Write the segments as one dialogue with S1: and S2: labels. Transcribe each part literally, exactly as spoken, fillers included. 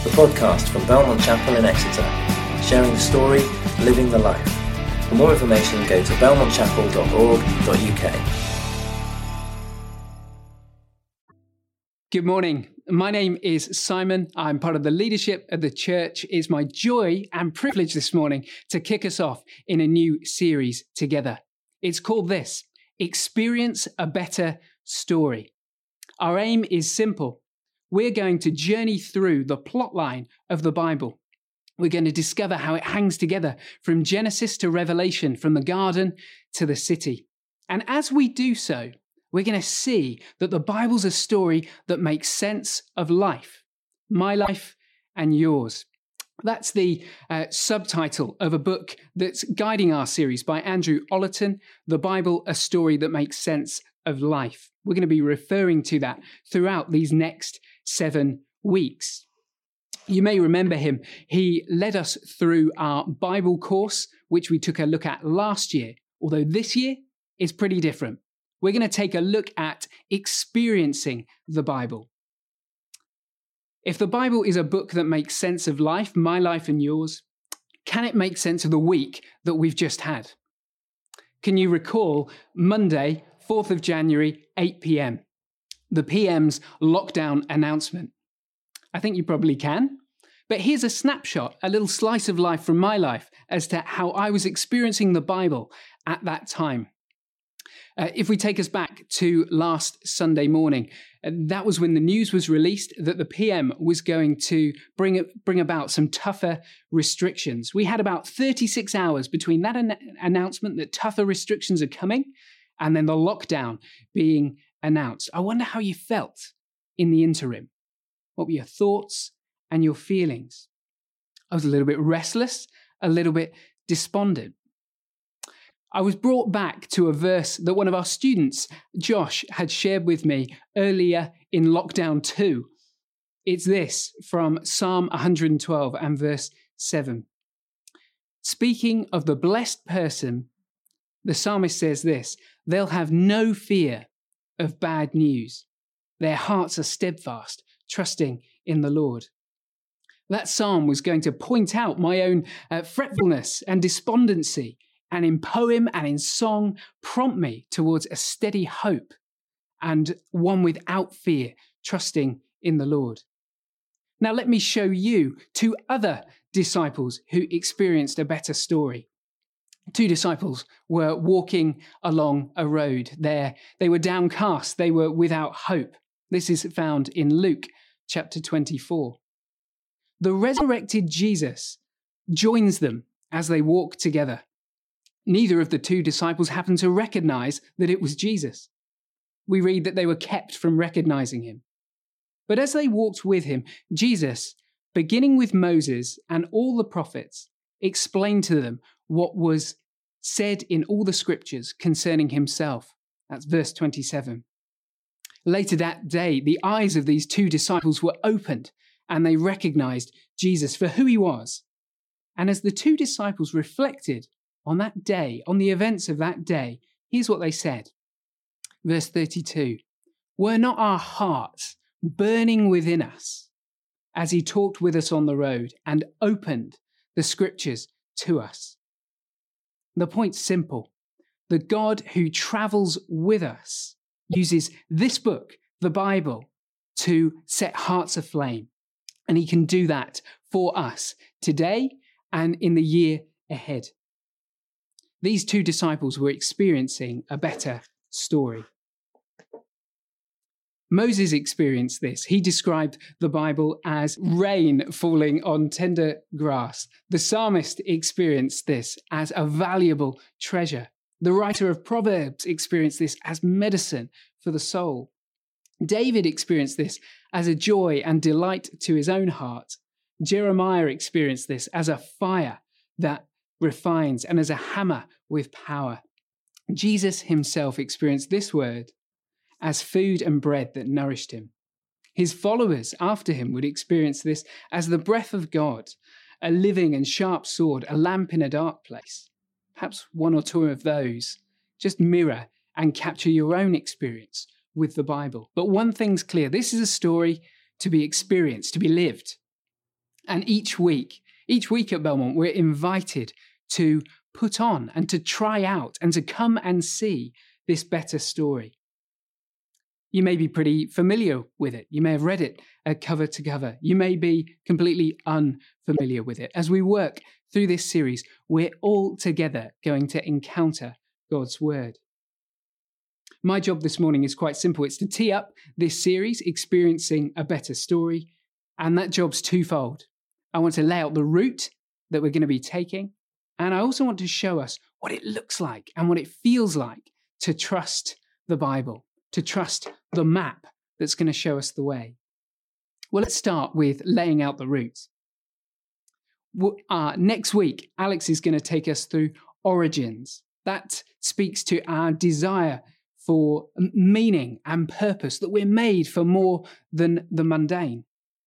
S1: the podcast from Belmont Chapel in Exeter, sharing the story, living the life. For more information, go to belmont chapel dot org dot u k.
S2: Good morning. My name is Simon. I'm part of the leadership of the church. It's my joy and privilege this morning to kick us off in a new series together. It's called this, Experience a Better Story. Our aim is simple. We're going to journey through the plot line of the Bible. We're going to discover how it hangs together from Genesis to Revelation, from the garden to the city. And as we do so, we're going to see that the Bible's a story that makes sense of life, my life and yours. That's the uh, subtitle of a book that's guiding our series by Andrew Ollerton, The Bible, A Story That Makes Sense of Life. We're going to be referring to that throughout these next seven weeks. You may remember him. He led us through our Bible course, which we took a look at last year, although this year is pretty different. We're going to take a look at experiencing the Bible. If the Bible is a book that makes sense of life, my life and yours, can it make sense of the week that we've just had? Can you recall Monday, fourth of January, eight p.m, the P M's lockdown announcement? I think you probably can. But here's a snapshot, a little slice of life from my life as to how I was experiencing the Bible at that time. Uh, if we take us back to last Sunday morning, uh, that was when the news was released that the P M was going to bring, bring about some tougher restrictions. We had about thirty-six hours between that an- announcement that tougher restrictions are coming and then the lockdown being announced. I wonder how you felt in the interim. What were your thoughts and your feelings? I was a little bit restless, a little bit despondent. I was brought back to a verse that one of our students, Josh, had shared with me earlier in lockdown two. It's this from Psalm one hundred twelve and verse seven. Speaking of the blessed person, the psalmist says this, they'll have no fear of bad news. Their hearts are steadfast, trusting in the Lord. That psalm was going to point out my own uh, fretfulness and despondency, and in poem and in song prompt me towards a steady hope and one without fear, trusting in the Lord. Now let me show you two other disciples who experienced a better story. Two disciples were walking along a road. There, they were downcast. They were without hope. This is found in Luke chapter twenty-four. The resurrected Jesus joins them as they walk together. Neither of the two disciples happened to recognize that it was Jesus. We read that they were kept from recognizing him. But as they walked with him, Jesus, beginning with Moses and all the prophets, explained to them what was said in all the scriptures concerning himself. That's verse twenty-seven. Later that day, the eyes of these two disciples were opened and they recognized Jesus for who he was. And as the two disciples reflected on that day, on the events of that day, here's what they said. Verse thirty-two, were not our hearts burning within us as he talked with us on the road and opened the scriptures to us? The point's simple. The God who travels with us uses this book, the Bible, to set hearts aflame. And he can do that for us today and in the year ahead. These two disciples were experiencing a better story. Moses experienced this. He described the Bible as rain falling on tender grass. The psalmist experienced this as a valuable treasure. The writer of Proverbs experienced this as medicine for the soul. David experienced this as a joy and delight to his own heart. Jeremiah experienced this as a fire that refines and as a hammer with power. Jesus himself experienced this word as food and bread that nourished him. His followers after him would experience this as the breath of God, a living and sharp sword, a lamp in a dark place. Perhaps one or two of those just mirror and capture your own experience with the Bible. But one thing's clear, this is a story to be experienced, to be lived. And each week, each week at Belmont, we're invited to put on and to try out and to come and see this better story. You may be pretty familiar with it. You may have read it uh, cover to cover. You may be completely unfamiliar with it. As we work through this series, we're all together going to encounter God's word. My job this morning is quite simple. It's to tee up this series, Experiencing a Better Story. And that job's twofold. I want to lay out the route that we're going to be taking. And I also want to show us what it looks like and what it feels like to trust the Bible, to trust the map that's going to show us the way. Well, let's start with laying out the route. Uh, next week, Alex is going to take us through origins. That speaks to our desire for meaning and purpose, that we're made for more than the mundane.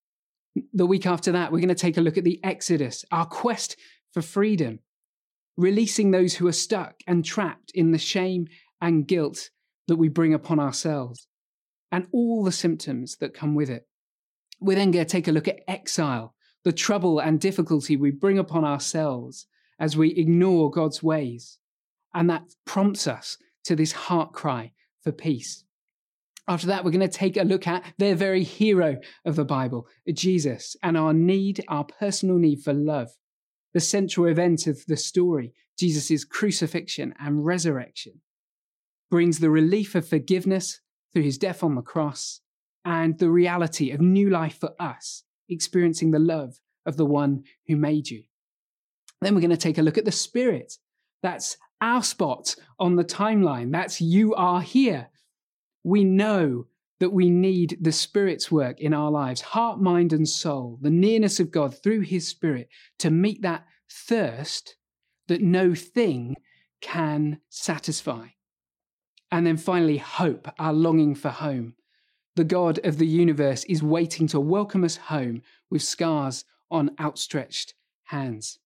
S2: The week after that, we're going to take a look at the Exodus, our quest for freedom, releasing those who are stuck and trapped in the shame and guilt that we bring upon ourselves, and all the symptoms that come with it. We're then going to take a look at exile, the trouble and difficulty we bring upon ourselves as we ignore God's ways. And that prompts us to this heart cry for peace. After that, we're going to take a look at the very hero of the Bible, Jesus, and our need, our personal need for love. The central event of the story, Jesus' crucifixion and resurrection, brings the relief of forgiveness through his death on the cross and the reality of new life for us, experiencing the love of the one who made you. Then we're going to take a look at the Spirit. That's our spot on the timeline. That's you are here. We know that we need the Spirit's work in our lives, heart, mind, and soul, the nearness of God through his Spirit to meet that thirst that no thing can satisfy. And then finally, hope, our longing for home. The God of the universe is waiting to welcome us home with scars on outstretched hands.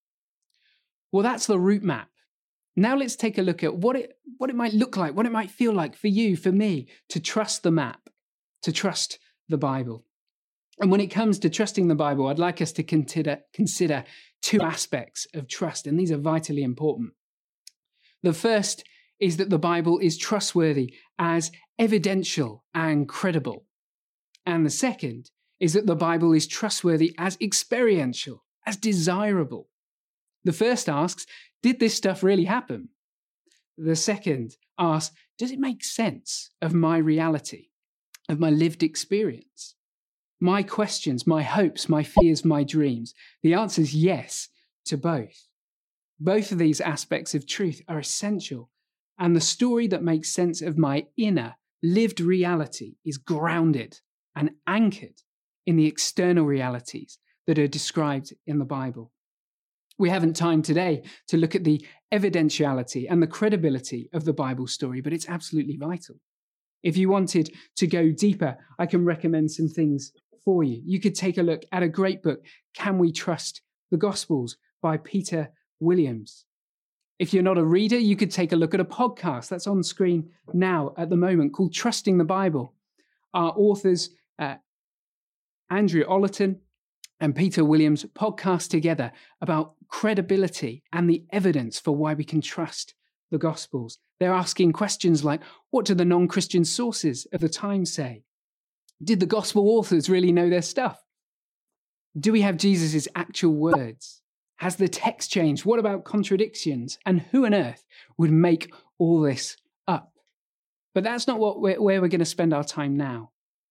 S2: Well, that's the route map. Now let's take a look at what it, what it might look like, what it might feel like for you, for me, to trust the map, to trust the Bible. And when it comes to trusting the Bible, I'd like us to consider, consider two aspects of trust, and these are vitally important. The first is that the Bible is trustworthy as evidential and credible. And the second is that the Bible is trustworthy as experiential, as desirable. The first asks, did this stuff really happen? The second asks, does it make sense of my reality, of my lived experience? My questions, my hopes, my fears, my dreams. The answer is yes to both. Both of these aspects of truth are essential. And the story that makes sense of my inner, lived reality is grounded and anchored in the external realities that are described in the Bible. We haven't time today to look at the evidentiality and the credibility of the Bible story, but it's absolutely vital. If you wanted to go deeper, I can recommend some things for you. You could take a look at a great book, Can We Trust the Gospels by Peter Williams. If you're not a reader, you could take a look at a podcast that's on screen now at the moment called Trusting the Bible. Our authors, uh, Andrew Ollerton and Peter Williams, podcast together about credibility and the evidence for why we can trust the Gospels. They're asking questions like, what do the non-Christian sources of the time say? Did the Gospel authors really know their stuff? Do we have Jesus' actual words? Has the text changed? What about contradictions? And who on earth would make all this up? But that's not what we're, where we're going to spend our time now.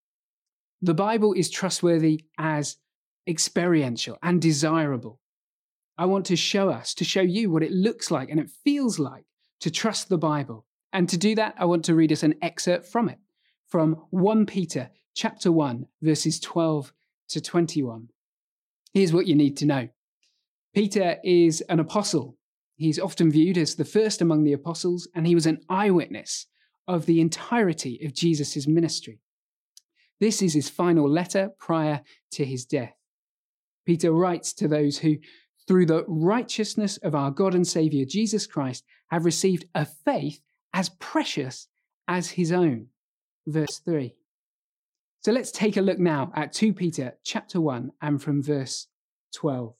S2: The Bible is trustworthy as experiential and desirable. I want to show us, to show you what it looks like and it feels like to trust the Bible. And to do that, I want to read us an excerpt from it, from First Peter chapter one, verses twelve to twenty-one. Here's what you need to know. Peter is an apostle. He's often viewed as the first among the apostles, and he was an eyewitness of the entirety of Jesus' ministry. This is his final letter prior to his death. Peter writes to those who, through the righteousness of our God and Saviour Jesus Christ, have received a faith as precious as his own. Verse three. So let's take a look now at Second Peter chapter one and from verse twelve.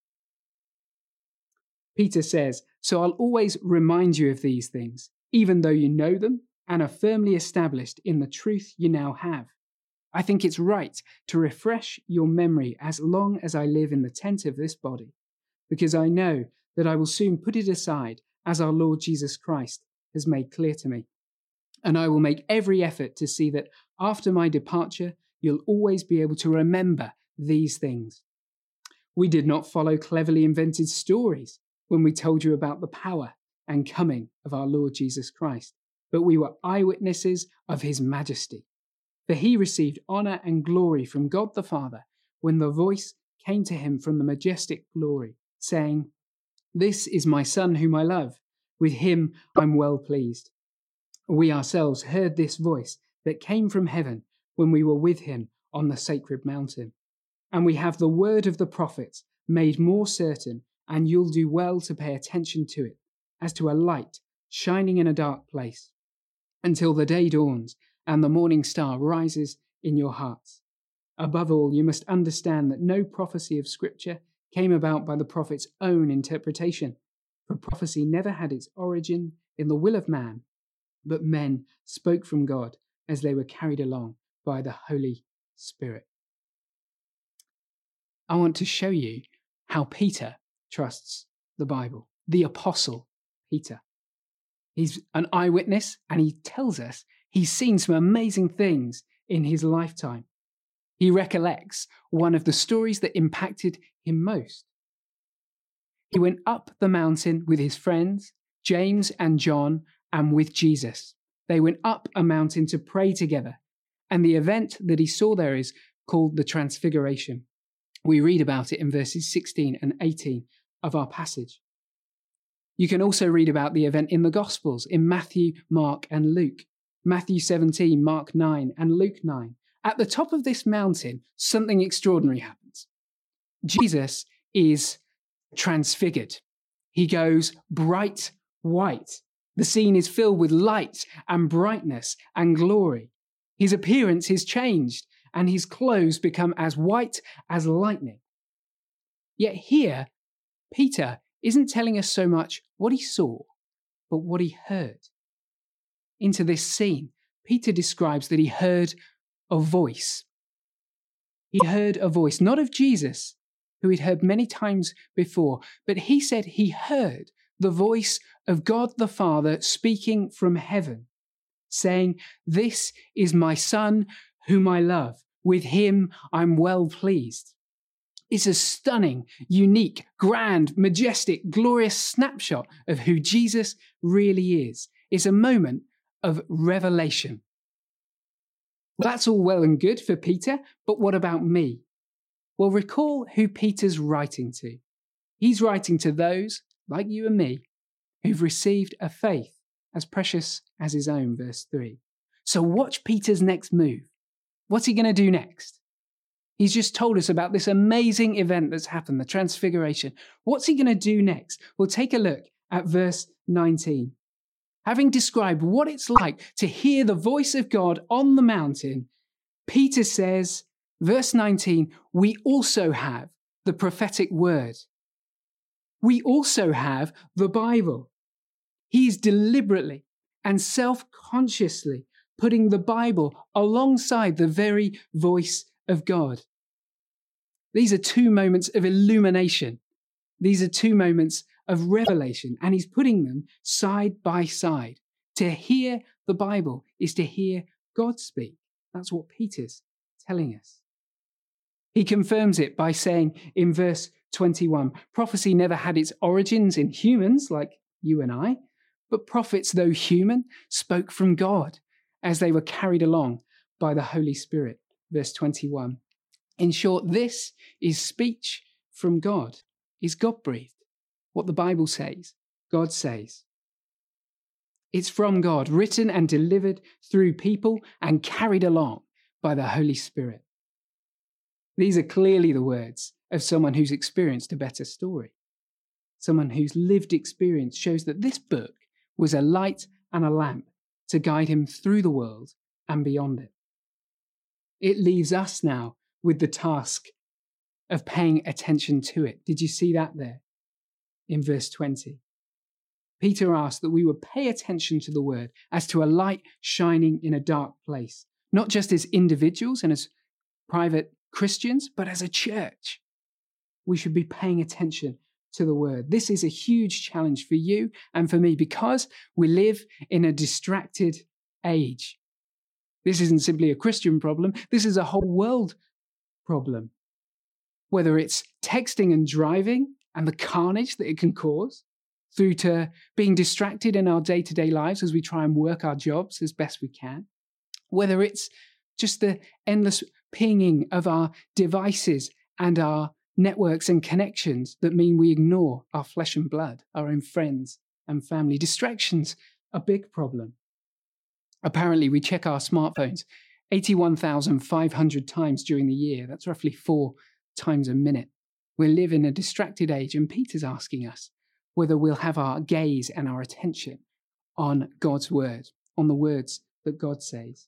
S2: Peter says, "So I'll always remind you of these things, even though you know them and are firmly established in the truth you now have. I think it's right to refresh your memory as long as I live in the tent of this body, because I know that I will soon put it aside, as our Lord Jesus Christ has made clear to me. And I will make every effort to see that after my departure, you'll always be able to remember these things. We did not follow cleverly invented stories when we told you about the power and coming of our Lord Jesus Christ, but we were eyewitnesses of his majesty. For he received honor and glory from God the Father when the voice came to him from the majestic glory, saying, 'This is my Son whom I love. With him I'm well pleased.' We ourselves heard this voice that came from heaven when we were with him on the sacred mountain. And we have the word of the prophets made more certain, and you'll do well to pay attention to it, as to a light shining in a dark place, until the day dawns and the morning star rises in your hearts. Above all, you must understand that no prophecy of Scripture came about by the prophet's own interpretation, for prophecy never had its origin in the will of man, but men spoke from God as they were carried along by the Holy Spirit." I want to show you how Peter trusts the Bible, the Apostle Peter. He's an eyewitness, and he tells us he's seen some amazing things in his lifetime. He recollects one of the stories that impacted him most. He went up the mountain with his friends, James and John, and with Jesus. They went up a mountain to pray together, and the event that he saw there is called the Transfiguration. We read about it in verses sixteen and eighteen of our passage. You can also read about the event in the Gospels, in Matthew, Mark, and Luke. Matthew seventeen, Mark nine, and Luke nine. At the top of this mountain, something extraordinary happens. Jesus is transfigured. He goes bright white. The scene is filled with light and brightness and glory. His appearance is changed, and his clothes become as white as lightning. Yet here, Peter isn't telling us so much what he saw, but what he heard. Into this scene, Peter describes that he heard a voice. He heard a voice, not of Jesus, who he'd heard many times before, but he said he heard the voice of God the Father speaking from heaven, saying, "This is my Son whom I love. With him I'm well pleased." It's a stunning, unique, grand, majestic, glorious snapshot of who Jesus really is. It's a moment of revelation. Well, that's all well and good for Peter, but what about me? Well, recall who Peter's writing to. He's writing to those, like you and me, who've received a faith as precious as his own, verse three. So watch Peter's next move. What's he going to do next? He's just told us about this amazing event that's happened, the Transfiguration. What's he going to do next? Well, take a look at verse nineteen. Having described what it's like to hear the voice of God on the mountain, Peter says, verse nineteen, we also have the prophetic word. We also have the Bible. He's deliberately and self-consciously putting the Bible alongside the very voice of God. These are two moments of illumination. These are two moments of revelation, and he's putting them side by side. To hear the Bible is to hear God speak. That's what Peter's telling us. He confirms it by saying in verse twenty-one, prophecy never had its origins in humans like you and I, but prophets, though human, spoke from God as they were carried along by the Holy Spirit. Verse twenty-one. In short, this is speech from God, is God-breathed. What the Bible says, God says. It's from God, written and delivered through people and carried along by the Holy Spirit. These are clearly the words of someone who's experienced a better story. Someone whose lived experience shows that this book was a light and a lamp to guide him through the world and beyond it. It leaves us now with the task of paying attention to it. Did you see that there in verse twenty? Peter asked that we would pay attention to the word as to a light shining in a dark place, not just as individuals and as private Christians, but as a church. We should be paying attention to the word. This is a huge challenge for you and for me because we live in a distracted age. This isn't simply a Christian problem. This is a whole world problem. Whether it's texting and driving and the carnage that it can cause, through to being distracted in our day-to-day lives as we try and work our jobs as best we can. Whether it's just the endless pinging of our devices and our networks and connections that mean we ignore our flesh and blood, our own friends and family. Distractions are a big problem. Apparently, we check our smartphones eighty-one thousand five hundred times during the year. That's roughly four times a minute. We live in a distracted age, and Peter's asking us whether we'll have our gaze and our attention on God's word, on the words that God says.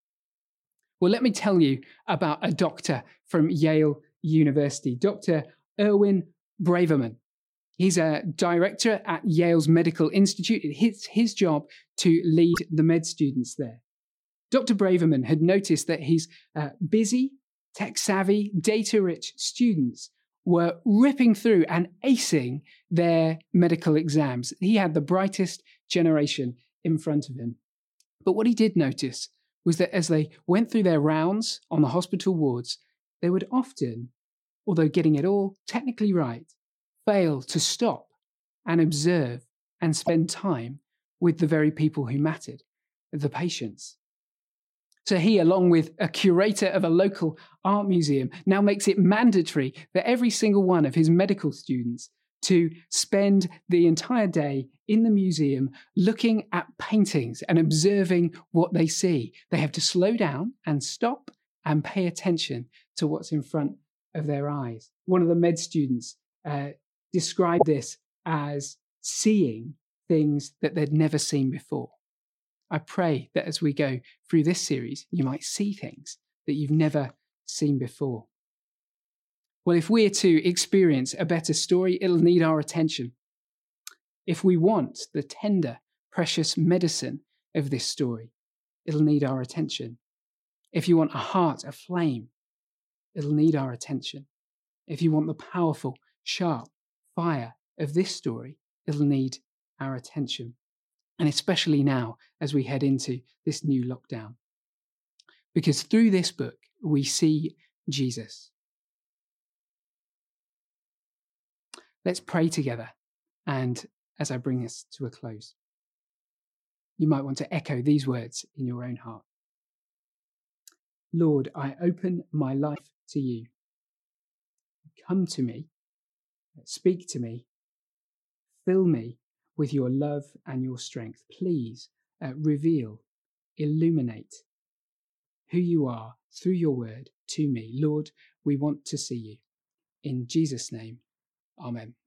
S2: Well, let me tell you about a doctor from Yale University, Doctor Erwin Braverman. He's a director at Yale's Medical Institute. It's his job to lead the med students there. Doctor Braverman had noticed that his uh, busy, tech-savvy, data-rich students were ripping through and acing their medical exams. He had the brightest generation in front of him. But what he did notice was that as they went through their rounds on the hospital wards, they would often, although getting it all technically right, fail to stop and observe and spend time with the very people who mattered, the patients. So he, along with a curator of a local art museum, now makes it mandatory for every single one of his medical students to spend the entire day in the museum looking at paintings and observing what they see. They have to slow down and stop and pay attention to what's in front of their eyes. One of the med students uh, described this as seeing things that they'd never seen before. I pray that as we go through this series, you might see things that you've never seen before. Well, if we're to experience a better story, it'll need our attention. If we want the tender, precious medicine of this story, it'll need our attention. If you want a heart aflame, it'll need our attention. If you want the powerful, sharp fire of this story, it'll need our attention. And especially now as we head into this new lockdown. Because through this book, we see Jesus. Let's pray together. And as I bring this to a close, you might want to echo these words in your own heart. Lord, I open my life to you. Come to me, speak to me, fill me with your love and your strength. Please uh, reveal, illuminate who you are through your word to me. Lord, we want to see you. In Jesus' name, amen.